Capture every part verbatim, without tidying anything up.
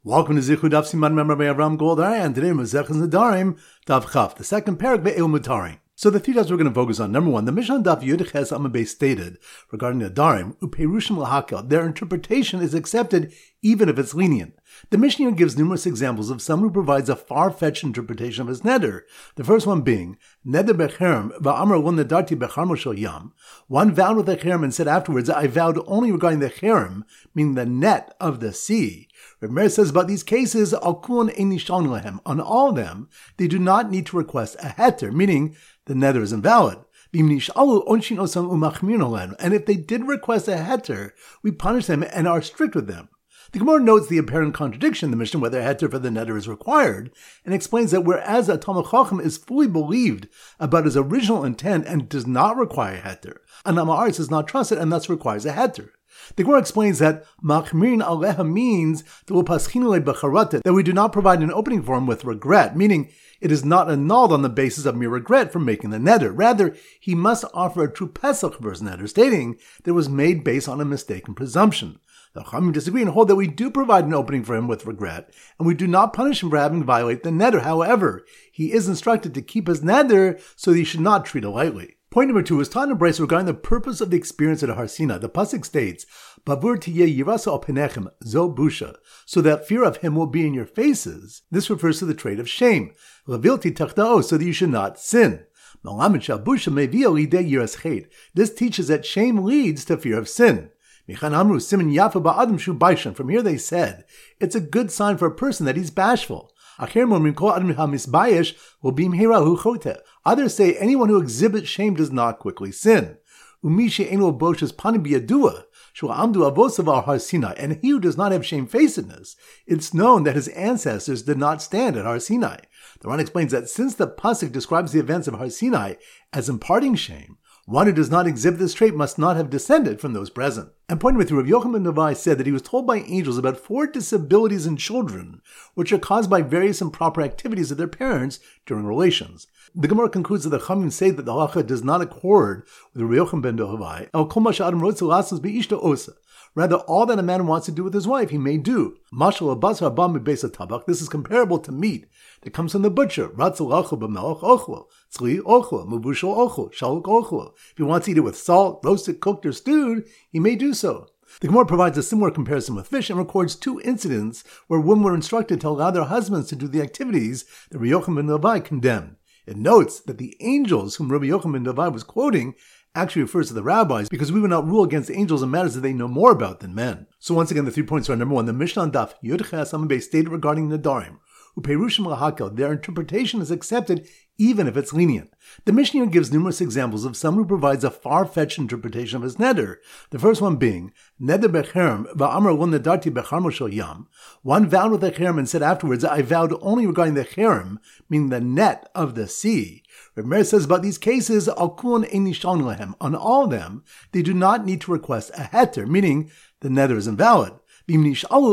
Welcome to Zichud Daf Siman Memra by Avram Goldar, and today Masechus Nedarim Daf Chaf, the second parak Be'el Mutarim. So the three topics we're going to focus on. Number one, the Mishnah Daf Yud Ches Amud Beis stated regarding the Nedarim, Uperushim Lahakel, their interpretation is accepted even if it's lenient. The Mishnah gives numerous examples of someone who provides a far-fetched interpretation of his neder. The first one being, Neder Becherem Va'amar Lo Nedarti Becharmo Shel Yam. One vowed with the cherem and said afterwards, I vowed only regarding the cherem, meaning the net of the sea. Reb Meir says about these cases, Al Kulon Ein Nishon Lehem. On all of them, they do not need to request a heter, meaning the neder is invalid. And if they did request a heter, we punish them and are strict with them. The Gemara notes the apparent contradiction in the Mishnah whether a heter for the neder is required, and explains that whereas a Talmid Chacham is fully believed about his original intent and does not require a heter, an Am Haaretz does not trust it and thus requires a heter. The Gemara explains that machmirin aleha means that we do not provide an opening for him with regret, meaning it is not annulled on the basis of mere regret for making the neder. Rather, he must offer a true pesach for his neder, stating that it was made based on a mistaken presumption. The Chachamim disagree and hold that we do provide an opening for him with regret, and we do not punish him for having violated the neder. However, he is instructed to keep his neder, so that he should not treat it lightly. Point number two is taught in Brisa regarding the purpose of the experience at Har Sinai. The pasuk states, "Bavur tiyeh yirasa al penechem zo busha," so that fear of him will be in your faces. This refers to the trait of shame. Levilti tachtao, so that you should not sin. This teaches that shame leads to fear of sin. From here they said, it's a good sign for a person that he's bashful. Others say anyone who exhibits shame does not quickly sin. And he who does not have shamefacedness, it's known that his ancestors did not stand at Har Sinai. The Ran explains that since the pasuk describes the events of Har Sinai as imparting shame, one who does not exhibit this trait must not have descended from those present. And pointing with Rav Yochanan ben Navai said that he was told by angels about four disabilities in children, which are caused by various improper activities of their parents during relations. The Gemara concludes that the Chachamim say that the halacha does not accord with Rav Yochanan ben Navai. El kol ma she'adam rotze la'asos be'ishto osa. Rather, all that a man wants to do with his wife, he may do. Mashal abasar abam bebeis tabak. This is comparable to meat that comes from the butcher. Ratzal ochlo b'melech ochlo. Tzli ochlo. Mubushal ochlo. Shaluk ochlo. If he wants to eat it with salt, roasted, cooked, or stewed, he may do so. The Gemara provides a similar comparison with fish and records two incidents where women were instructed to allow their husbands to do the activities that Rabbi Yochanan ben Navai condemned. It notes that the angels whom Rabbi Yochanan ben Navai was quoting actually refers to the rabbis, because we would not rule against angels in matters that they know more about than men. So once again, the three points are: number one, the Mishnah Daf Yud Ches Amud Beis stated regarding Nedarim, Uperushim Lahakel, their interpretation is accepted even if it's lenient. The Mishnah gives numerous examples of someone who provides a far-fetched interpretation of his neder. The first one being, Neder Becherem Va'amar Lo Nedarti Becharmo Shel Yam. One vowed with the cherem and said afterwards, I vowed only regarding the cherem, meaning the net of the sea. Reb Meir says about these cases, Al Kulon Ein Nishon Lehem. On all of them, they do not need to request a heter, meaning the neder is invalid. And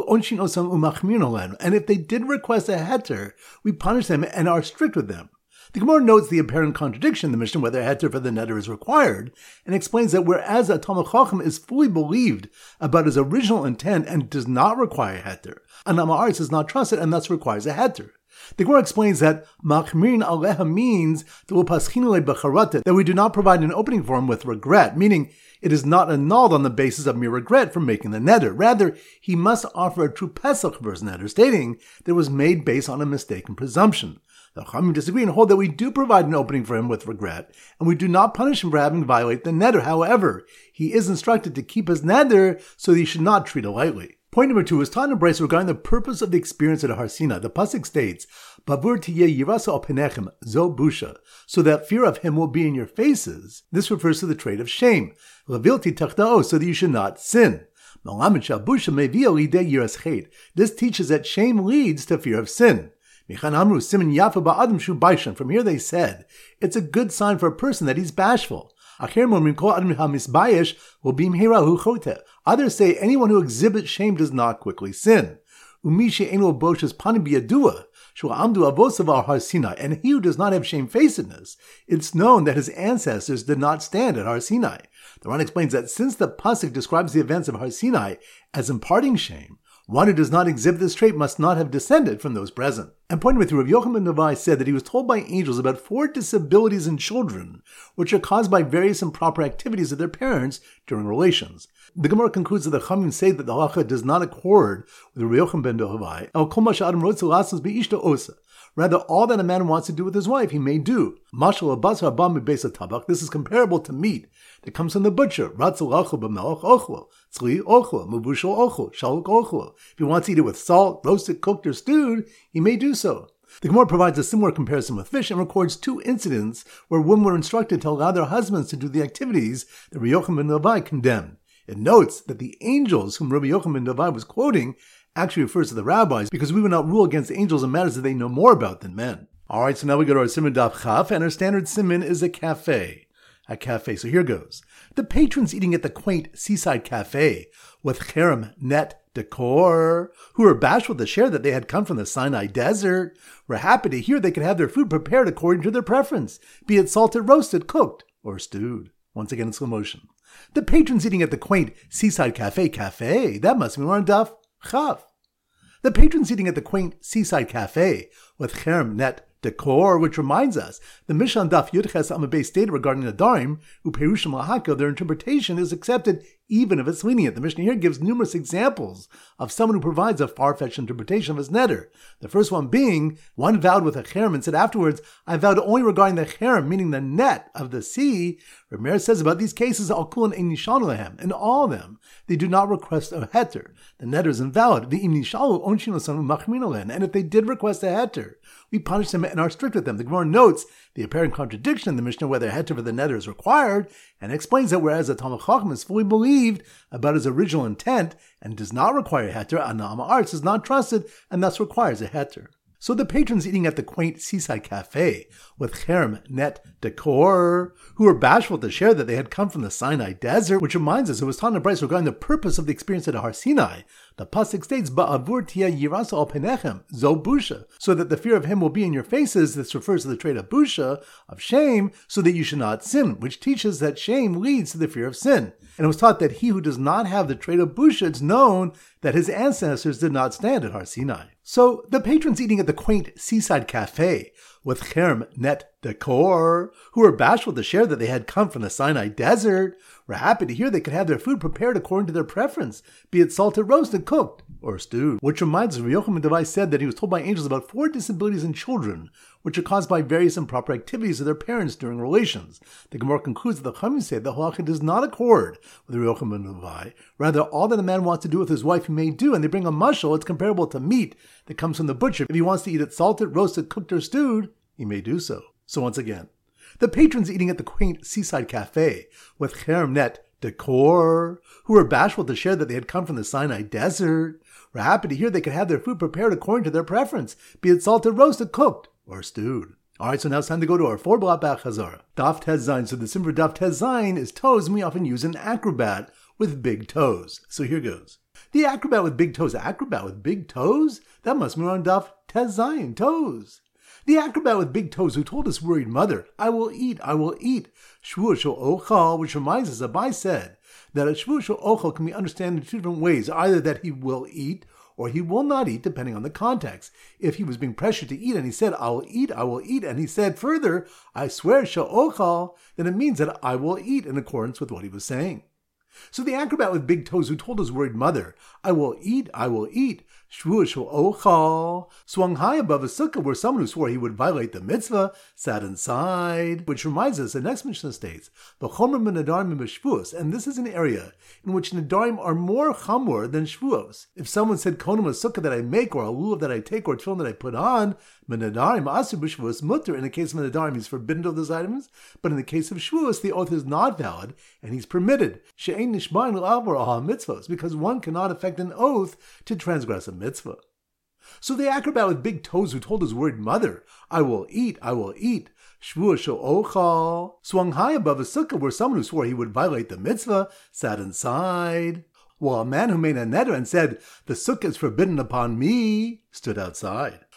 if they did request a heter, we punish them and are strict with them. The Gemara notes the apparent contradiction in the Mishnah whether a heter for the neder is required, and explains that whereas a Talmid Chacham is fully believed about his original intent and does not require a heter, an Am Haaretz does not trust it and thus requires a heter. The Gemara explains that machmirin aleha means that we do not provide an opening for him with regret, meaning it is not annulled on the basis of mere regret for making the neder. Rather, he must offer a true pesach for his neder, stating that it was made based on a mistaken presumption. The Chachamim disagree and hold that we do provide an opening for him with regret, and we do not punish him for having violated the neder. However, he is instructed to keep his neder, so that he should not treat it lightly. Point number two is taught in Brisa regarding the purpose of the experience at Har Sinai. The pasuk states, "Bavur tiyeh yirasa al penechem zo busha," so that fear of him will be in your faces. This refers to the trait of shame. Levilti tachtao, so that you should not sin. This teaches that shame leads to fear of sin. From here they said, it's a good sign for a person that he's bashful. Others say anyone who exhibits shame does not quickly sin. And he who does not have shamefacedness, it's known that his ancestors did not stand at Har Sinai. The Ran explains that since the pasuk describes the events of Har Sinai as imparting shame, One who does not exhibit this trait must not have descended from those present. And pointing with Rabbi Yochanan ben Levi said that he was told by angels about four disabilities in children, which are caused by various improper activities of their parents during relations. The Gemara concludes that the Chachamim say that the halacha does not accord with Rabbi Yochanan ben Levi. El kol ma she'adam rotze la'asos be'ishto osa. Rather, all that a man wants to do with his wife, he may do. Mashal abasar haba mibeis hatabach. This is comparable to meat that comes from the butcher. Ratzul ochlo b'melech ochlo. Tzli ochlo. Mubushal ochlo. Shaluk ochlo. If he wants to eat it with salt, roasted, cooked, or stewed, he may do so. The Gemara provides a similar comparison with fish and records two incidents where women were instructed to allow their husbands to do the activities that Rabbi Yochanan ben Levi condemned. It notes that the angels whom Rabbi Yochanan ben Levi was quoting actually refers to the rabbis, because we would not rule against angels in matters that they know more about than men. Alright, so now we go to our Siman Daf Chaf, and our standard Siman is a cafe. A cafe, so here goes. The patrons eating at the quaint seaside cafe, with cherem net decor, who were bashful to share that they had come from the Sinai desert, were happy to hear they could have their food prepared according to their preference, be it salted, roasted, cooked, or stewed. Once again in slow motion. The patrons eating at the quaint seaside cafe, cafe, that must be more on Daf Chaf. The patrons eating at the quaint seaside cafe with cherem net decor, which reminds us, the Mishnah Daf Yudches Amabei stated regarding Nadarim, who Perushim Lahaka, their interpretation is accepted even if it's lenient. The Mishnah here gives numerous examples of someone who provides a far-fetched interpretation of his neder. The first one being, one vowed with a cherem and said afterwards, I vowed only regarding the cherem, meaning the net of the sea. Rameir says about these cases, al kulon ein nishanu lehem, in all of them, they do not request a heter. The neder is invalid. The im nishalu onshin l'sanu machmin alen, and if they did request a heter, we punish them and are strict with them. The Gemara notes the apparent contradiction in the Mishnah whether a heter for the neder is required, and explains that whereas a Talmud Chacham is fully believed about his original intent and does not require a heter, a Na'ama Arts is not trusted and thus requires a heter. So the patrons eating at the quaint seaside cafe with cherem net decor, who were bashful to share that they had come from the Sinai desert, which reminds us it was taught in Bryce regarding the purpose of the experience at Har Sinai. The pasuk states, "Ba'avur tia yirasa al penechem zo busha," so that the fear of him will be in your faces. This refers to the trait of busha, of shame, so that you should not sin, which teaches that shame leads to the fear of sin. And it was taught that he who does not have the trait of busha, it's known that his ancestors did not stand at Har Sinai. So the patrons eating at the quaint seaside cafe with cherem net decor, who were bashful to share that they had come from the Sinai desert, were happy to hear they could have their food prepared according to their preference, be it salted, roasted, cooked, or stewed. Which reminds us, Rabbi Yochanan ben Levi said that he was told by angels about four disabilities in children, which are caused by various improper activities of their parents during relations. The Gemara concludes that the Chachamim say the halacha does not accord with Rabbi Yochanan ben Levi. Rather, all that a man wants to do with his wife he may do, and they bring a mashal, it's comparable to meat that comes from the butcher. If he wants to eat it salted, roasted, cooked, or stewed, he may do so. So once again, the patrons eating at the quaint seaside cafe with cherem net decor, who were bashful to share that they had come from the Sinai desert, were happy to hear they could have their food prepared according to their preference, be it salted, roasted, cooked, or stewed. Alright, so now it's time to go to our four block back Chazara. Daf Tez Zayin. So the symbol for Daf Tez Zayin is toes, and we often use an acrobat with big toes. So here goes. The acrobat with big toes. Acrobat with big toes? That must mean on Daf Tez Zayin, toes. The acrobat with big toes who told his worried mother, I will eat, I will eat, shvuah shel ochal, which reminds us, Abai said, that a shvuah shel ochal can be understood in two different ways, either that he will eat, or he will not eat, depending on the context. If he was being pressured to eat, and he said, I will eat, I will eat, and he said further, I swear shel ochal, then it means that I will eat in accordance with what he was saying. So the acrobat with big toes who told his worried mother, I will eat, I will eat, shvuah shel ochal, swung high above a sukkah where someone who swore he would violate the mitzvah sat inside, which reminds us, the next Mishnah states, v'chomer min nadarim b'shvuos, and this is an area in which nadarim are more chamor than shvuos. If someone said, konam a sukkah that I make, or a lulav that I take, or tefillin that I put on, min nadarim asur b'shvuos mutter. In the case of nadarim, he's forbidden to those items, but in the case of shvuos, the oath is not valid, and he's permitted. She'ein nishbain l'avor aha mitzvos, because one cannot effect an oath to transgress a mitzvah. So the acrobat with big toes who told his worried mother, I will eat, I will eat, shvuah shel ochal, swung high above a sukkah where someone who swore he would violate the mitzvah sat inside, while a man who made a neder and said, the sukkah is forbidden upon me, stood outside.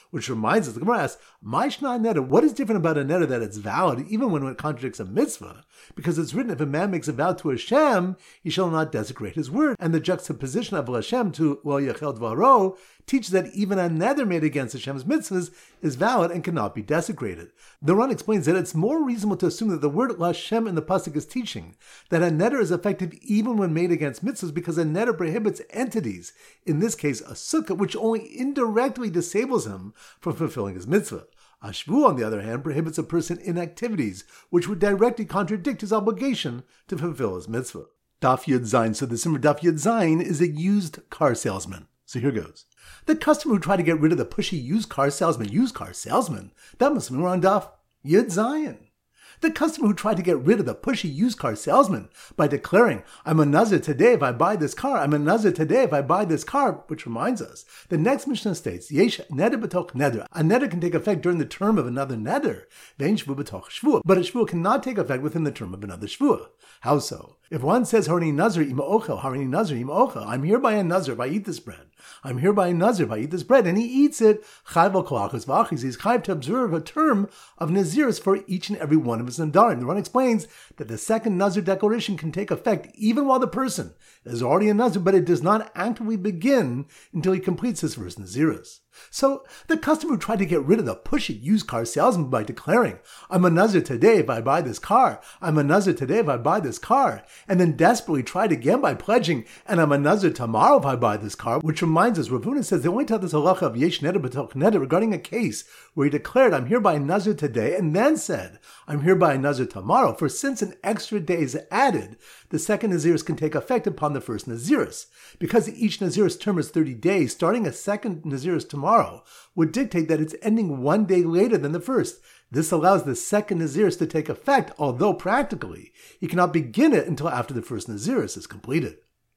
Which reminds us, the Gemara asks, Maishna neder, what is different about a neder that it's valid even when it contradicts a mitzvah? Because it's written, if a man makes a vow to Hashem, he shall not desecrate his word. And the juxtaposition of Hashem to Lo Yachel Dvaro teaches that even a neder made against Hashem's mitzvahs is valid and cannot be desecrated. The Ran explains that it's more reasonable to assume that the word Hashem in the pasuk is teaching that a neder is effective even when made against mitzvahs, because a neder prohibits entities, in this case a sukkah, which only indirectly disables him from fulfilling his mitzvah. A shvu, on the other hand, prohibits a person in activities which would directly contradict his obligation to fulfill his mitzvah. Daf Yud Zayin. So the Simmer Daf Yud Zayin is a used car salesman. So here goes. The customer who tried to get rid of the pushy used car salesman, used car salesman, that must be on Daf Yud Zayin. The customer who tried to get rid of the pushy used car salesman by declaring, I'm a nazir today if I buy this car, I'm a nazir today if I buy this car, which reminds us, the next Mishnah states, Yesh neder b'toch neder. A neder can take effect during the term of another neder, vein shvu b'toch shvua, but a shvua cannot take effect within the term of another shvua. How so? If one says, Harini nazir ima ochel, Harini nazir ima ochel, I'm hereby a nazir if I eat this bread. I'm hereby a nazir if I eat this bread, and he eats it, chayv al kolachos v'achis, he's chayv to observe a term of naziris for each and every one of his nadarim. The Ran explains that the second nazir declaration can take effect even while the person is already a nazir, but it does not actively begin until he completes his first naziris. So the customer who tried to get rid of the pushy used car salesman by declaring, I'm a nazir today if I buy this car, I'm a nazir today if I buy this car, and then desperately tried again by pledging, and I'm a nazir tomorrow if I buy this car, which reminds us, Rav Huna says they only taught this halacha of yesh neder b'toch neder regarding a case where he declared, I'm hereby a nazir today, and then said, I'm hereby a nazir tomorrow, for since an extra day is added, the second naziris can take effect upon the first naziris. Because each naziris term is thirty days, starting a second naziris tomorrow would dictate that it's ending one day later than the first. This allows the second naziris to take effect, although practically he cannot begin it until after the first naziris is completed.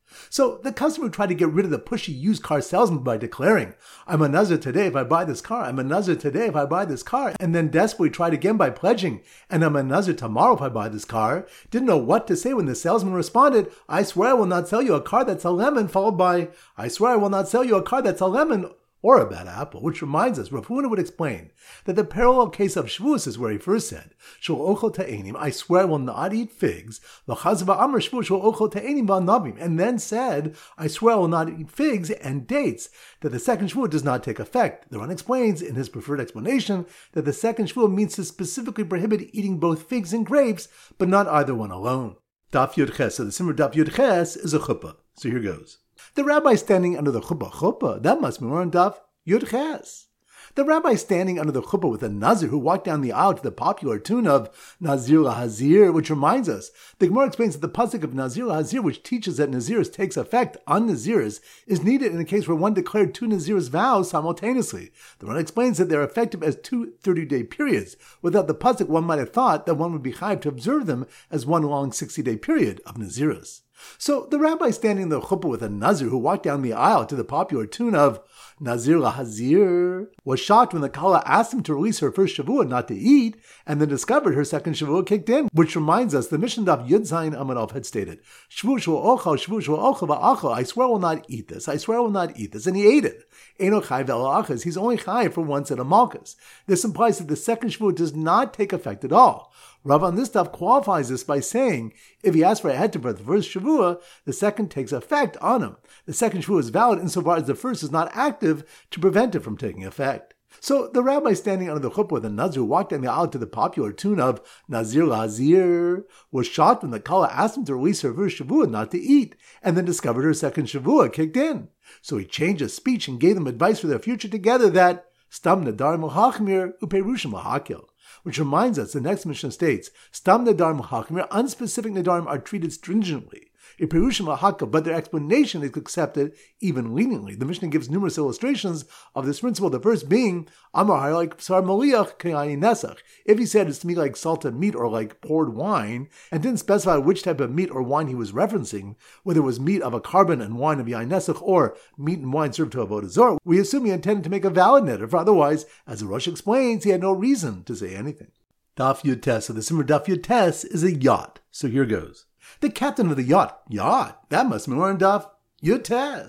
So the customer tried to get rid of the pushy used car salesman by declaring, I'm a nazir today if I buy this car, I'm a nazir today if I buy this car, and then desperately tried again by pledging, and I'm a nazir tomorrow if I buy this car, didn't know what to say when the salesman responded, I swear I will not sell you a car that's a lemon, followed by, I swear I will not sell you a car that's a lemon, or a bad apple, which reminds us, Rav Huna would explain that the parallel case of Shavuos is where he first said, Shul ochel ta'enim, I swear I will not eat figs, v'chaz v'amr Shavuos shul ochel ta'enim v'anavim, and then said, I swear I will not eat figs and dates, that the second Shavuot does not take effect. The Ran explains in his preferred explanation that the second Shavuot means to specifically prohibit eating both figs and grapes, but not either one alone. Daf Yud Ches, so the Simmer Daf Yud Ches is a chuppah. So here goes. The rabbi standing under the chuppah, chuppah, that must be more on Daf Yud Ches. The rabbi standing under the chuppah with a nazir who walked down the aisle to the popular tune of Nazir LaHazir, which reminds us, the Gemara explains that the pasuk of Nazir LaHazir, which teaches that naziris takes effect on naziris, is needed in a case where one declared two naziris vows simultaneously. The Ran explains that they're effective as two thirty-day periods. Without the pasuk, one might have thought that one would be chayav to observe them as one long sixty-day period of naziris. So the rabbi standing in the chuppah with a nazir who walked down the aisle to the popular tune of Nazir LaHazir was shocked when the Kala asked him to release her first Shavuot not to eat, and then discovered her second Shavuot kicked in, which reminds us the Mishnah Daf Yud Zayin Amud Aleph had stated, Shavuot shul ochel, Shavuot shul ochel va'achel, I swear I will not eat this, I swear I will not eat this, and he ate it. Eino chayv el achas, he's only chayv for one set of malchus. This implies that the second Shavuot does not take effect at all. Rav on this stuff qualifies this by saying, if he asks for a heter for the first Shavuot, the second takes effect on him. The second Shavuot is valid insofar as the first is not active to prevent it from taking effect. So the rabbi standing under the chuppah with a nazir who walked down the aisle to the popular tune of Nazir LaHazir was shocked when the Kala asked him to release her first Shavuot not to eat, and then discovered her second Shavuot kicked in. So he changed his speech and gave them advice for their future together that Stam Nadarim L'Hachmir Uperushim L'Hakil. Which reminds us, the next Mishnah states, Stam Nadarim L'Hachmir, unspecific Nadarim are treated stringently. Perushim L'Hakil, but their explanation is accepted even leniently. The Mishnah gives numerous illustrations of this principle, the first being, Amar like Sar Moliach K'ayin Nesach. If he said it's to me like salted meat or like poured wine, and didn't specify which type of meat or wine he was referencing, whether it was meat of a carbon and wine of Yain Nesach, or meat and wine served to Avodah Zarah, we assume he intended to make a valid neder, for otherwise, as the Rosh explains, he had no reason to say anything. Daf Yud Tes, so the Simmer Daf Yud Tes is a yacht. So here goes. The captain of the yacht, yacht, that must be more in Daf Yud Tes.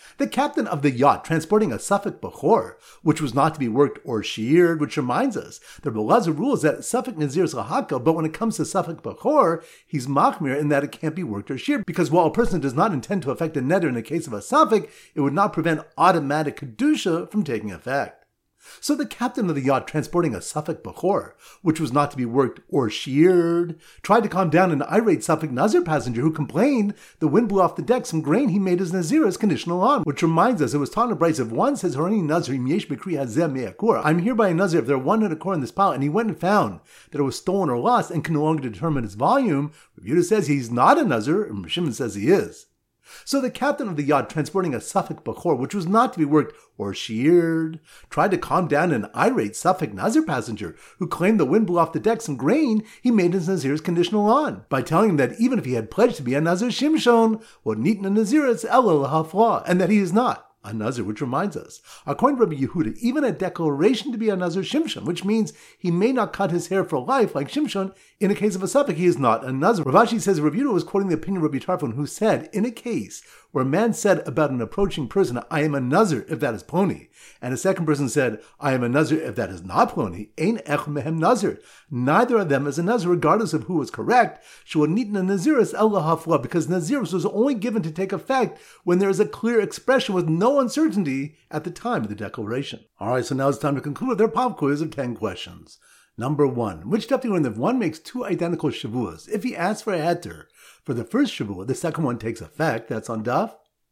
The captain of the yacht transporting a Suffolk Bechor, which was not to be worked or sheared, which reminds us that Belazar rules that Suffolk Nazir is Lahakel, but when it comes to Suffolk Bechor, he's Machmir in that it can't be worked or sheared, because while a person does not intend to affect a neder in the case of a Suffolk, it would not prevent automatic Kedusha from taking effect. So the captain of the yacht transporting a Suffolk Bechor, which was not to be worked or sheared, tried to calm down an irate Suffolk Nazir passenger who complained the wind blew off the deck some grain he made his Nazir as conditional on, which reminds us it was taught in Bryce if one says Harani Nazir yesh Mikri hazeh me'akor, I'm hereby a Nazir if there are one hundred akor in this pile, and he went and found that it was stolen or lost and can no longer determine its volume, Rav Yehuda says he's not a Nazir, and Rav Shimon says he is. So the captain of the yacht transporting a Suffolk Bechor, which was not to be worked or sheared, tried to calm down an irate Suffolk Nazir passenger who claimed the wind blew off the deck some grain he made his Nazir's conditional on, by telling him that even if he had pledged to be a Nazir Shimshon, what nitna Naziris ela lahafla, and that he is not a Nazir, which reminds us, according to Rabbi Yehuda, even a declaration to be a Nazir Shimshon, which means he may not cut his hair for life like Shimshon, in a case of a Suffolk, he is not a Nazir. Rav Ashi says Rabbi Yehuda was quoting the opinion of Rabbi Tarfon, who said, in a case where a man said about an approaching person, I am a Nazir if that is Ploni, and a second person said, I am a Nazir if that is not Ploni, ein ech mehem Nazir. Neither of them is a Nazir, regardless of who was correct. Shul nitna Naziris ela hafla, because Naziris was only given to take effect when there is a clear expression with no uncertainty at the time of the declaration. All right, so now it's time to conclude with their pop quiz of ten questions. Number one, which daf do you learn that if one makes two identical shavuos, if he asks for a heter for the first shavua, the second one takes effect? That's on daf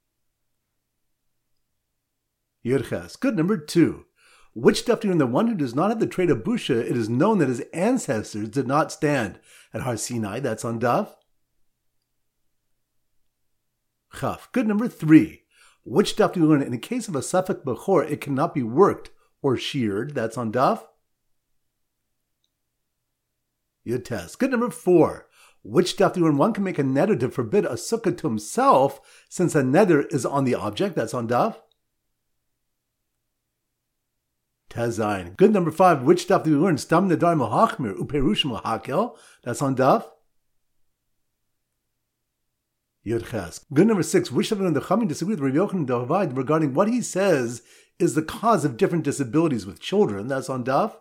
Yudches. Good. Number two, which daf do you learn that one who does not have the trait of busha, it is known that his ancestors did not stand at Har Sinai? That's on daf Chaf. Good. Number three, which daf do you learn in the case of a Suffolk Bechor, it cannot be worked or sheared? That's on daf Yudtes. Good. Number four, which daf do you learn one can make a neder to forbid a sukkah to himself since a neder is on the object? That's on daf Tezayin. Good. Number five, which daf do you learn stam nedar mahachmir uperushim lahakel? That's on daf Yudches. Good. Number six, which daf do you learn the Chachamim disagree with Rabbi Yochanan Davad regarding what he says is the cause of different disabilities with children? That's on daf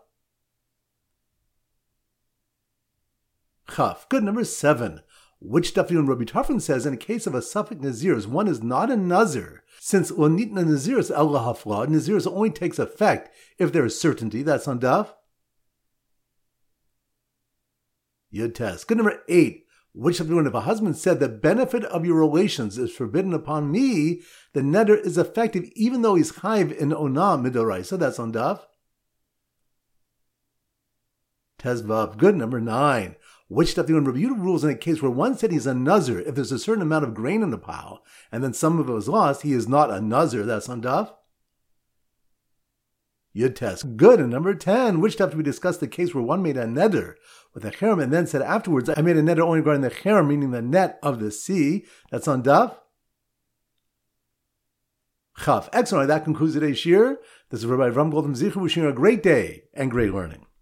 Chaf. Good. Number seven, which daf do you learn Rabbi Tarfon says in a case of a Suffolk Naziris, one is not a Nazir, since lo nitna Naziris ela hafla, Naziris only takes effect if there is certainty? That's on daf Yudtes. Good. Number eight, which daf do you learn if a husband said the benefit of your relations is forbidden upon me, the neder is effective even though he's chayv in onah midoraisa? That's on daf Tezvav. Good. Number nine, which daf do you learn Rabbi Yehuda rules in a case where one said he's a Nazir if there's a certain amount of grain in the pile and then some of it was lost, he is not a Nazir? That's on daf Yudtes. Good. And number ten, which daf do we discuss the case where one made a neder with a cherem and then said afterwards, I made a neder only regarding the cherem, meaning the net of the sea? That's on daf Chaf. Excellent. That concludes today's shir. This is Rabbi Avram Goldman Zichu wishing you a great day and great learning.